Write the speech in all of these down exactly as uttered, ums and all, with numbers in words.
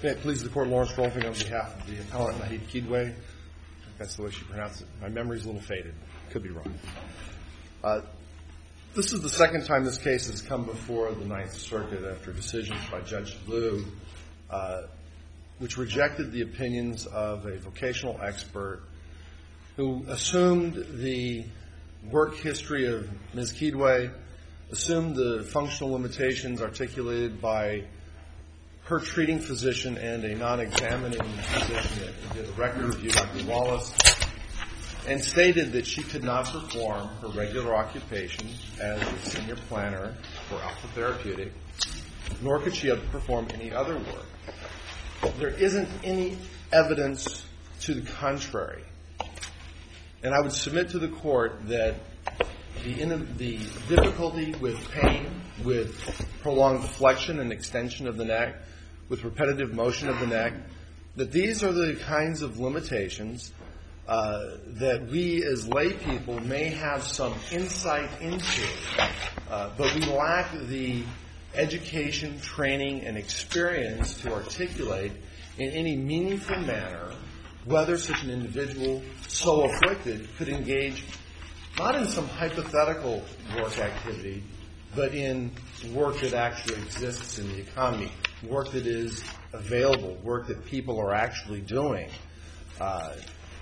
May it please the Court, Lawrence Rolfing on behalf of the appellant Naheed Kidwai. I think that's the way she pronounced it. My memory's a little faded. Could be wrong. Uh, this is the second time this case has come before the Ninth Circuit after decisions by Judge Liu, uh, which rejected the opinions of a vocational expert who assumed the work history of Miz Kidwai, assumed the functional limitations articulated by her treating physician and a non-examining physician that did a record review, Doctor Wallace, and stated that she could not perform her regular occupation as a senior planner for Alpha Therapeutic, nor could she perform any other work. There isn't any evidence to the contrary. And I would submit to the Court that the, in, the difficulty with pain, with prolonged flexion and extension of the neck, with repetitive motion of the neck, that these are the kinds of limitations uh, that we as lay people may have some insight into, uh, but we lack the education, training, and experience to articulate in any meaningful manner whether such an individual so afflicted could engage not in some hypothetical work activity, but in work that actually exists in the economy, work that is available, work that people are actually doing. Uh,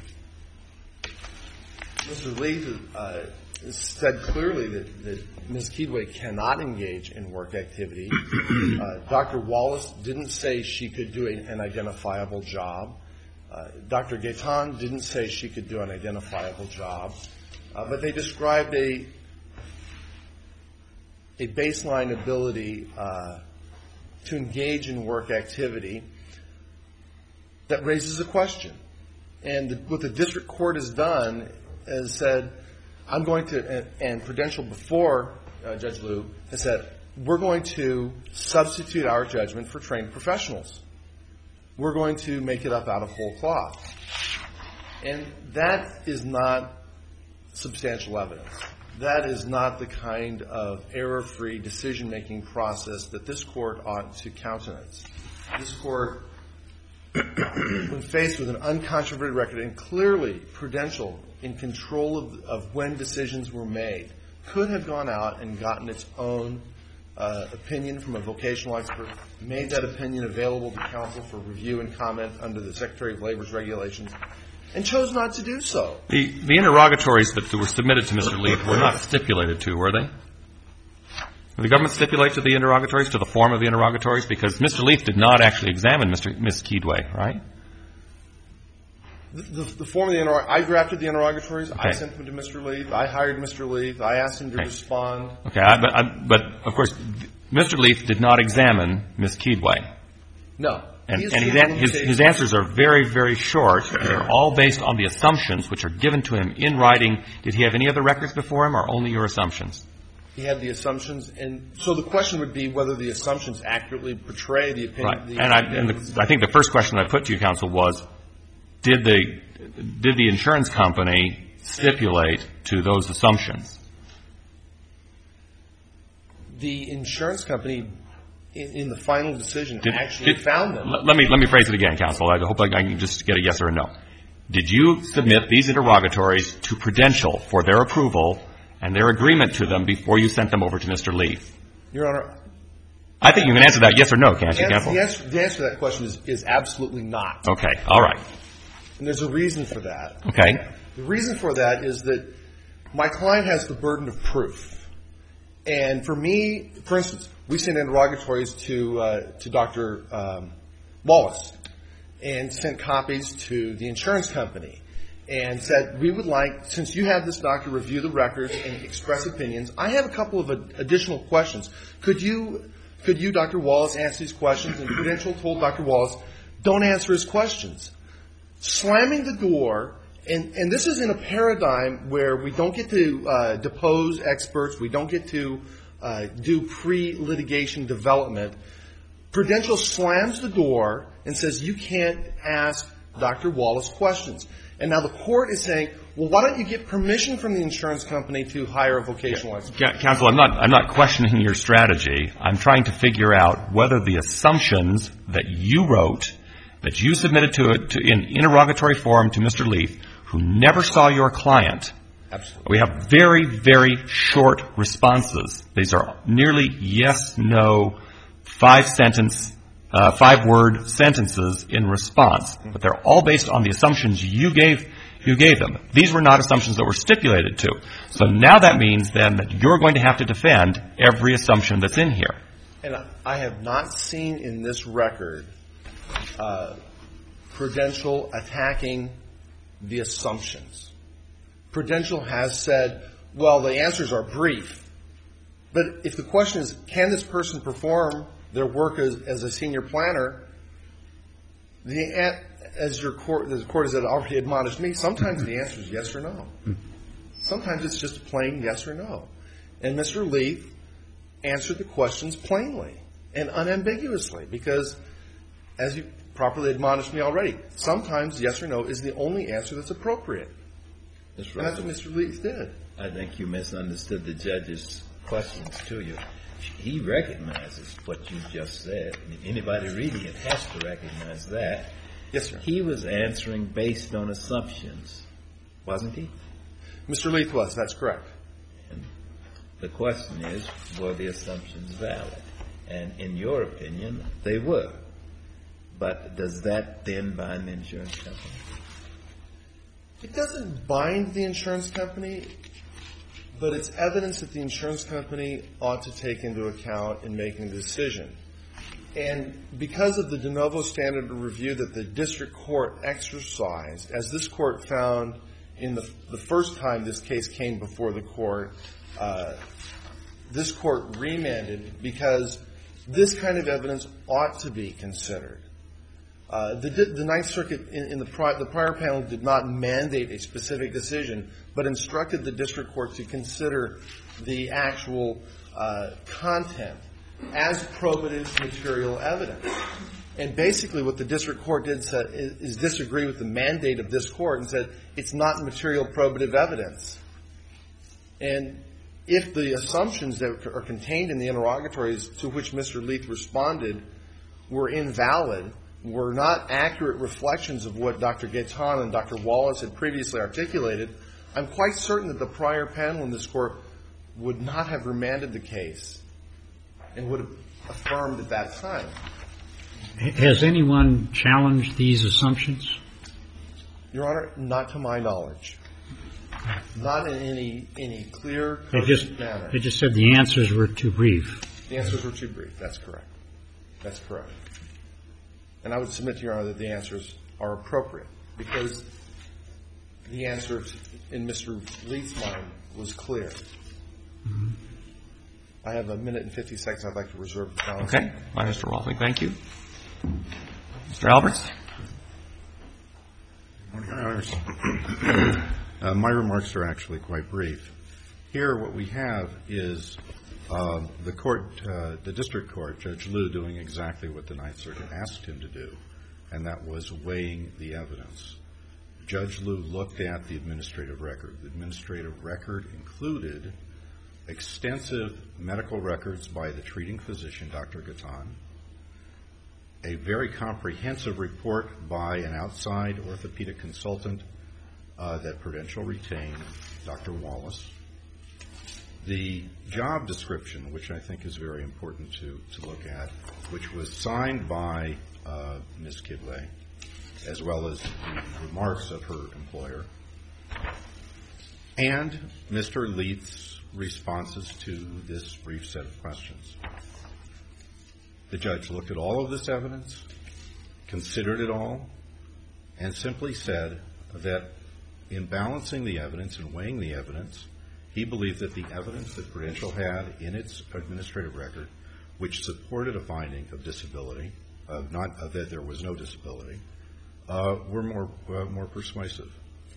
Mister Lee uh, said clearly that, that Miz Kidwai cannot engage in work activity. Uh, Doctor Wallace didn't say she could do an, an identifiable job. Uh, Doctor Gaetan didn't say she could do an identifiable job. Uh, but they described a a baseline ability uh, to engage in work activity that raises a question. And the, what the district court has done is said, I'm going to, and, and Prudential before uh, Judge Liu has said, we're going to substitute our judgment for trained professionals. We're going to make it up out of whole cloth. And that is not substantial evidence. That is not the kind of error-free decision-making process that this Court ought to countenance. This Court, when faced with an uncontroverted record and clearly Prudential in control of, of when decisions were made, could have gone out and gotten its own uh, opinion from a vocational expert, made that opinion available to counsel for review and comment under the Secretary of Labor's regulations, and chose not to do so. The, the interrogatories that were submitted to Mister Leaf were not stipulated to, were they? Did the government stipulate to the interrogatories, to the form of the interrogatories? Because Mister Leaf did not actually examine Mister Miz Kidwai, right? The, the, the form of the interrogatories, I drafted the interrogatories. Okay. I sent them to Mister Leaf. I hired Mister Leaf. I asked him to okay. respond. Okay, I, but, I, but of course, Mister Leaf did not examine Miz Kidwai. No. And, and his, his, his answers are very, very short. They're all based on the assumptions which are given to him in writing. Did he have any other records before him, or only your assumptions? He had the assumptions, and so the question would be whether the assumptions accurately portray the opinion. Right. The and I, and the, I think the first question I put to you, counsel, was, did the did the insurance company stipulate to those assumptions? The insurance company, in, in the final decision, did, actually did, found them. Let me let me phrase it again, counsel. I hope I can just get a yes or a no. Did you submit these interrogatories to Prudential for their approval and their agreement to them before you sent them over to Mister Leaf? Your Honor, I think you can answer that yes or no, can't you, counsel? The answer, the answer to that question is, is absolutely not. Okay. All right. And there's a reason for that. Okay. The reason for that is that my client has the burden of proof. And for me, for instance, we sent interrogatories to uh, to Doctor Um, Wallace and sent copies to the insurance company and said, we would like, since you have this doctor review the records and express opinions, I have a couple of ad- additional questions. Could you, could you, Doctor Wallace, answer these questions? And Prudential told Doctor Wallace, don't answer his questions. Slamming the door, and, and this is in a paradigm where we don't get to uh, depose experts, we don't get to uh, do pre-litigation development. Prudential slams the door and says, you can't ask Doctor Wallace questions. And now the court is saying, Well, why don't you get permission from the insurance company to hire a vocational expert? Yeah, counsel, I'm not, I'm not questioning your strategy. I'm trying to figure out whether the assumptions that you wrote, that you submitted to, it, to in interrogatory form to Mister Leith, who never saw your client. Absolutely. We have very, very short responses. These are nearly yes, no, five-sentence, uh, five-word sentences in response. But they're all based on the assumptions you gave you gave them. These were not assumptions that were stipulated to. So now that means then that you're going to have to defend every assumption that's in here. And I have not seen in this record uh, Prudential attacking the assumptions. Prudential has said, well, the answers are brief. But if the question is, can this person perform their work as, as a senior planner, the as your court, as the court has already admonished me, sometimes the answer is yes or no. Sometimes it's just a plain yes or no. And Mister Leith answered the questions plainly and unambiguously because, as you properly admonished me already, sometimes yes or no is the only answer that's appropriate. That's And that's what Mister Leith did. I think you misunderstood the judge's questions to you. He recognizes what you just said. I mean, anybody reading it has to recognize that. Yes, sir. He was answering based on assumptions, wasn't he? Mister Leith was. That's correct. And the question is, were the assumptions valid? And in your opinion, they were. But does that then bind the insurance company? It doesn't bind the insurance company, but it's evidence that the insurance company ought to take into account in making the decision. And because of the de novo standard of review that the district court exercised, as this court found in the, the first time this case came before the court, uh, this court remanded because this kind of evidence ought to be considered. Uh, the, the Ninth Circuit in, in the, pri- the prior panel did not mandate a specific decision, but instructed the district court to consider the actual uh, content as probative material evidence. And basically what the district court did said, is, is disagree with the mandate of this court and said it's not material probative evidence. And if the assumptions that are contained in the interrogatories to which Mister Leith responded were invalid, were not accurate reflections of what Doctor Gaetan and Doctor Wallace had previously articulated, I'm quite certain that the prior panel in this court would not have remanded the case and would have affirmed at that time. Has anyone challenged these assumptions? Your Honor, not to my knowledge. Not in any any clear, They just, manner. they just said the answers were too brief. The answers were too brief. That's correct. That's correct. And I would submit to Your Honor that the answers are appropriate because the answer in Mister Leith's mind was clear. Mm-hmm. I have a minute and fifty seconds. I'd like to reserve the balance. Okay. Bye, Mister Waltling. Thank you. Mister Alberts. Good morning, Your Honors. uh, my remarks are actually quite brief. Here what we have is uh, the court, uh, the district court, Judge Liu, doing exactly what the Ninth Circuit asked him to do, and that was weighing the evidence. Judge Liu looked at the administrative record. The administrative record included extensive medical records by the treating physician, Doctor Gaetan, a very comprehensive report by an outside orthopedic consultant uh, that Prudential retained, Doctor Wallace, the job description, which I think is very important to, to look at, which was signed by uh, Miz Kidway, as well as the remarks of her employer, and Mister Leith's responses to this brief set of questions. The judge looked at all of this evidence, considered it all, and simply said that in balancing the evidence and weighing the evidence, he believed that the evidence that Prudential had in its administrative record, which supported a finding of disability, of not of that there was no disability, uh, were more uh, more persuasive.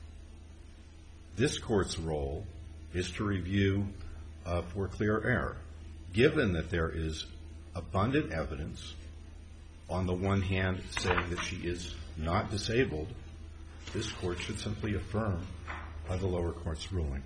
This court's role is to review uh, for clear error. Given that there is abundant evidence, on the one hand saying that she is not disabled, this court should simply affirm uh, the lower court's ruling.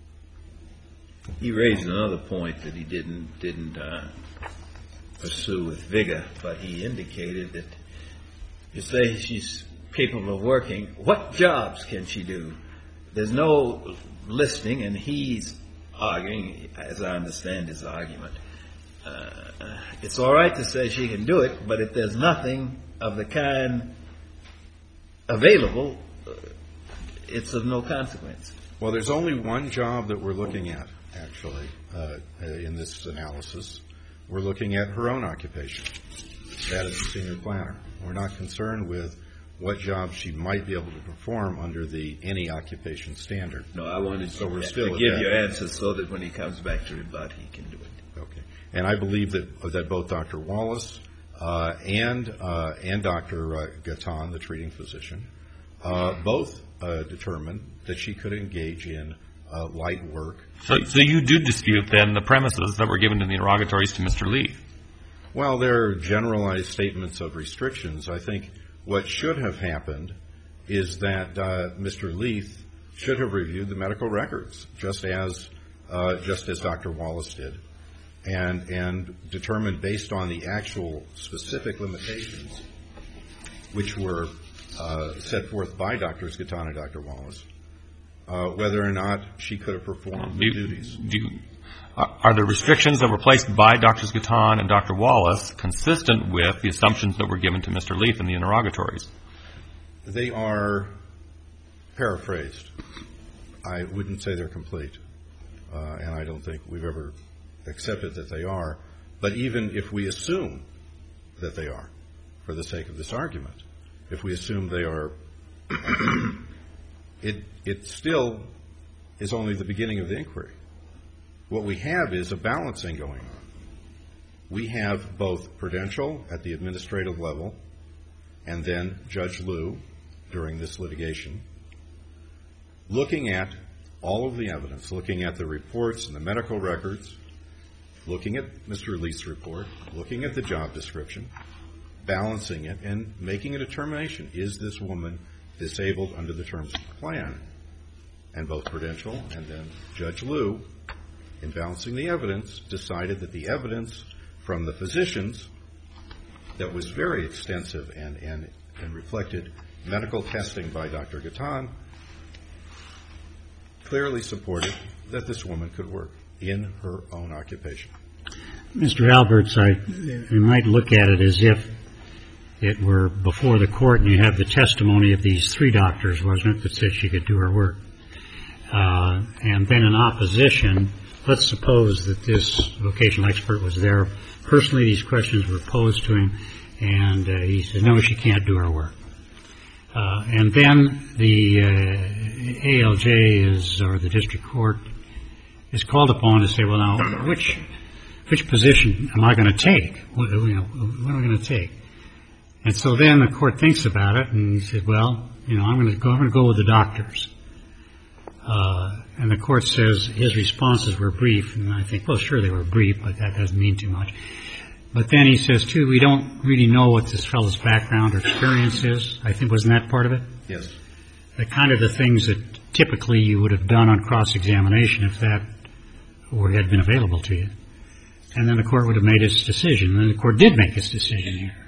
He raised another point that he didn't didn't uh, pursue with vigor, but he indicated that you say she's capable of working. What jobs can she do? There's no listing, and he's arguing, as I understand his argument, uh, it's all right to say she can do it, but if there's nothing of the kind available, uh, it's of no consequence. Well, there's only one job that we're looking at, actually, uh, in this analysis. We're looking at her own occupation. That is the senior planner. We're not concerned with what job she might be able to perform under the any occupation standard. No, I wanted So we're to, still to at give that. your answer so that when he comes back to rebut, he can do it. Okay. And I believe that that both Doctor Wallace uh, and uh, and Doctor Uh, Gatton, the treating physician, uh, both uh, determined that she could engage in uh, light work. So, so you do dispute, then, the premises that were given in the interrogatories to Mister Leith? Well, there are generalized statements of restrictions. I think what should have happened is that uh, Mister Leith should have reviewed the medical records, just as uh, just as Doctor Wallace did, and and determined based on the actual specific limitations, which were uh, set forth by Doctors Gatton and Doctor Wallace, uh, whether or not she could have performed Do the you, duties. do you, are the restrictions that were placed by Doctors Gatton and Doctor Wallace consistent with the assumptions that were given to Mister Leith in the interrogatories? They are paraphrased. I wouldn't say they're complete, uh, and I don't think we've ever accepted that they are. But even if we assume that they are, for the sake of this argument, if we assume they are, it it still is only the beginning of the inquiry. What we have is a balancing going on. We have both Prudential at the administrative level and then Judge Liu during this litigation looking at all of the evidence, looking at the reports and the medical records, looking at Mister Leith's report, looking at the job description, balancing it, and making a determination. Is this woman disabled under the terms of the plan? And both Prudential and then Judge Liu, in balancing the evidence, decided that the evidence from the physicians that was very extensive and, and, and reflected medical testing by Doctor Gatton clearly supported that this woman could work in her own occupation. Mister Alberts, I, we might look at it as if it were before the court and you have the testimony of these three doctors, wasn't it, that said she could do her work. Uh, and then in opposition, let's suppose that this vocational expert was there. Personally, these questions were posed to him, and uh, he said, no, she can't do her work. Uh, and then the uh, A L J is, or the district court, is called upon to say, well, now, which which position am I going to take? What, you know, what am I going to take? And so then the court thinks about it, and he said, well, you know, I'm going to go, I'm going to go with the doctors. Uh, and the court says his responses were brief, and I think, well, sure, they were brief, but that doesn't mean too much. But then he says, too, we don't really know what this fellow's background or experience is. I think, wasn't that part of it? Yes. The kind of the things that typically you would have done on cross-examination if that were, had been available to you. And then the court would have made its decision. And the court did make its decision here.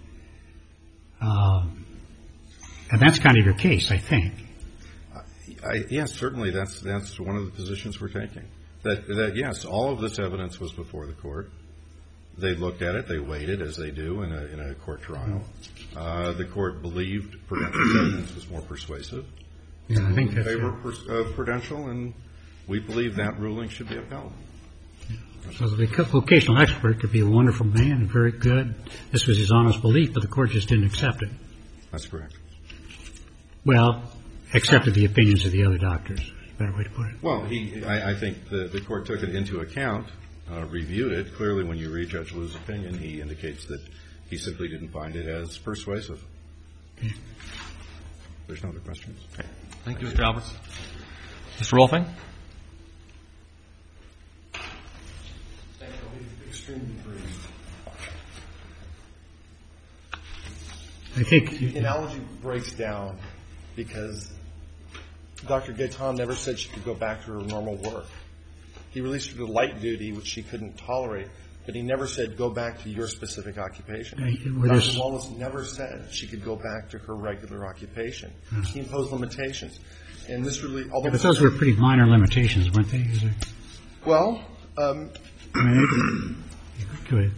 Um, and that's kind of your case, I think. I, yes, certainly that's that's one of the positions we're taking. That, that, yes, all of this evidence was before the court. They looked at it. They weighed it, as they do in a, in a court trial. Uh, the court believed Prudential's evidence was more persuasive. Yeah, I think in that's favor right. of uh, Prudential, and we believe that ruling should be upheld. So the vocational expert could be a wonderful man, very good. This was his honest belief, but the court just didn't accept it. That's correct. Well, accepted the opinions of the other doctors. Better way to put it. Well, he, I, I think the, the court took it into account, uh, reviewed it. Clearly, when you read Judge Liu's opinion, he indicates that he simply didn't find it as persuasive. Okay. There's no other questions. Okay. Thank you, Mister Alberts. Mister Rolfing? Thank you. I'll be extremely brief. I think The analogy breaks down because Doctor Gaetan never said she could go back to her normal work. He released her to light duty, which she couldn't tolerate, but he never said go back to your specific occupation. Uh, Doctor Wallace never said she could go back to her regular occupation. Uh, he imposed limitations. And this really, although yeah, but those were pretty minor limitations, weren't they? There... Well, um, go ahead.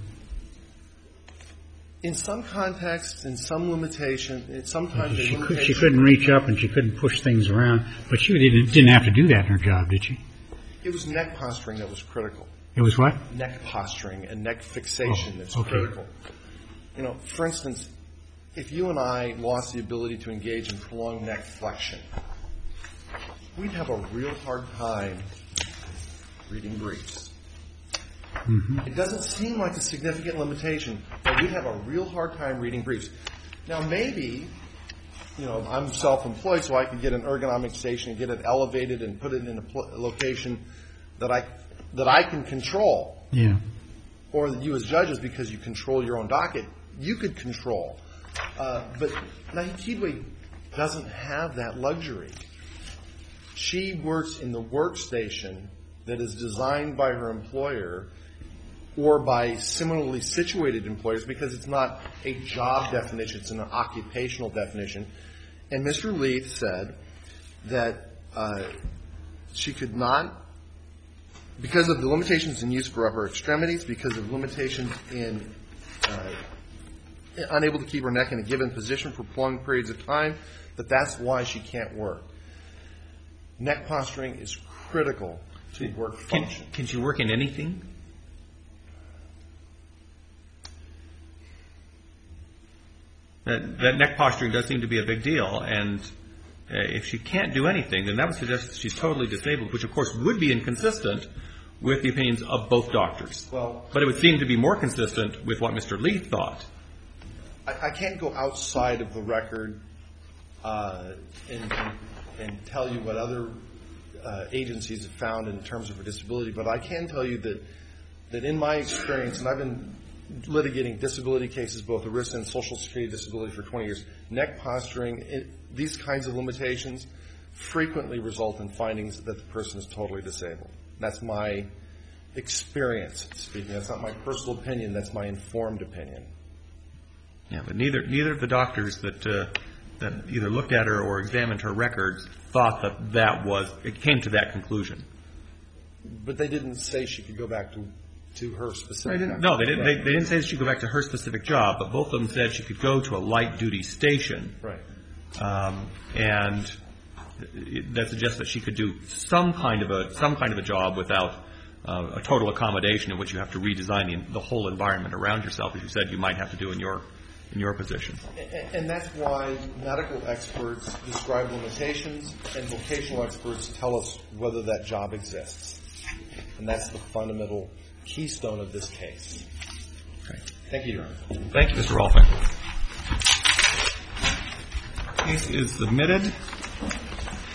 In some contexts, in some limitation, sometimes she, limitation, could, she couldn't reach up and she couldn't push things around, but she didn't, didn't have to do that in her job, did she? It was neck posturing that was critical. It was what? Neck posturing and neck fixation oh, that's okay. critical. You know, for instance, if you and I lost the ability to engage in prolonged neck flexion, we'd have a real hard time reading briefs. Mm-hmm. It doesn't seem like a significant limitation, but we'd have a real hard time reading briefs. Now, maybe, you know, I'm self-employed, so I could get an ergonomic station and get it elevated and put it in a pl- location that I that I can control. Yeah. Or that you as judges, because you control your own docket, you could control. Uh, but Nahi Kidwai doesn't have that luxury. She works in the workstation that is designed by her employer or by similarly situated employers, because it's not a job definition, it's an occupational definition. And Mister Leith said that uh, she could not, because of the limitations in use for upper extremities, because of limitations in uh, unable to keep her neck in a given position for prolonged periods of time, that that's why she can't work. Neck posturing is critical to work function. Can, can she work in anything? That, that neck posturing does seem to be a big deal, and uh, if she can't do anything, then that would suggest that she's totally disabled, which of course would be inconsistent with the opinions of both doctors. Well, but it would seem to be more consistent with what Mister Leith thought. I, I can't go outside of the record uh, and, and, and tell you what other uh, agencies have found in terms of her disability, but I can tell you that that in my experience, and I've been litigating disability cases, both ERISA and Social Security disability, for twenty years, neck posturing, it, these kinds of limitations frequently result in findings that the person is totally disabled. That's my experience speaking. That's not my personal opinion. That's my informed opinion. Yeah, but neither neither of the doctors that uh, that either looked at her or examined her records thought that that was, it came to that conclusion. But they didn't say she could go back to to her specific job. No, they didn't. They, they didn't say that she could go back to her specific job, but both of them said she could go to a light duty station. Right. Um, and that suggests that she could do some kind of a some kind of a job without uh, a total accommodation in which you have to redesign the, the whole environment around yourself, as you said you might have to do in your in your position. And, and that's why medical experts describe limitations, and vocational experts tell us whether that job exists. And that's the fundamental keystone of this case. Okay. Thank you, Your Honor. Thank you, Mister Rolfing. Case is submitted.